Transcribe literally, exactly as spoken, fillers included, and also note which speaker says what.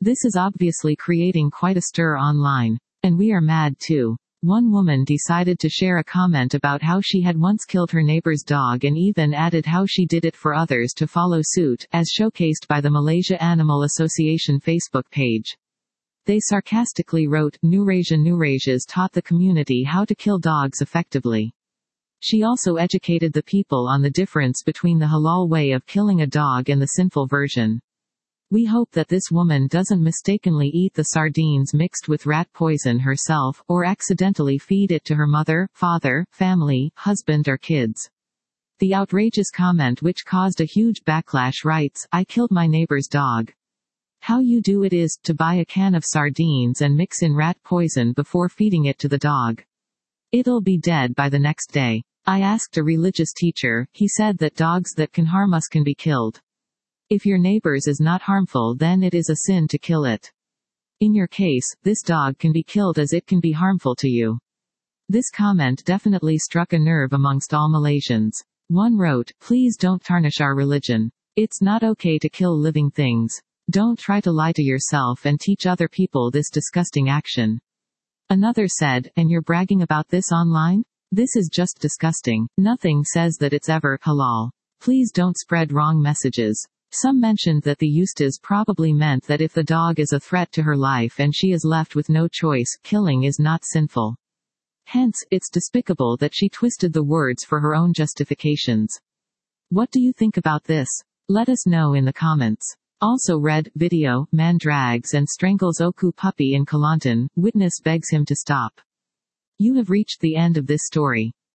Speaker 1: This is obviously creating quite a stir online. And we are mad too. One woman decided to share a comment about how she had once killed her neighbor's dog and even added how she did it for others to follow suit, as showcased by the Malaysia Animal Association Facebook page. They sarcastically wrote, Nurasia Nurasia's taught the community how to kill dogs effectively. She also educated the people on the difference between the halal way of killing a dog and the sinful version. We hope that this woman doesn't mistakenly eat the sardines mixed with rat poison herself, or accidentally feed it to her mother, father, family, husband or kids. The outrageous comment, which caused a huge backlash, writes, I killed my neighbor's dog. How you do it is, to buy a can of sardines and mix in rat poison before feeding it to the dog. It'll be dead by the next day. I asked a religious teacher, he said that dogs that can harm us can be killed. If your neighbor's is not harmful, then it is a sin to kill it. In your case, this dog can be killed as it can be harmful to you. This comment definitely struck a nerve amongst all Malaysians. One wrote, please don't tarnish our religion. It's not okay to kill living things. Don't try to lie to yourself and teach other people this disgusting action. Another said, and you're bragging about this online? This is just disgusting. Nothing says that it's ever halal. Please don't spread wrong messages. Some mentioned that the Eustace probably meant that if the dog is a threat to her life and she is left with no choice, killing is not sinful. Hence, it's despicable that she twisted the words for her own justifications. What do you think about this? Let us know in the comments. Also read, video, man drags and strangles Oku puppy in Kelantan, witness begs him to stop. You have reached the end of this story.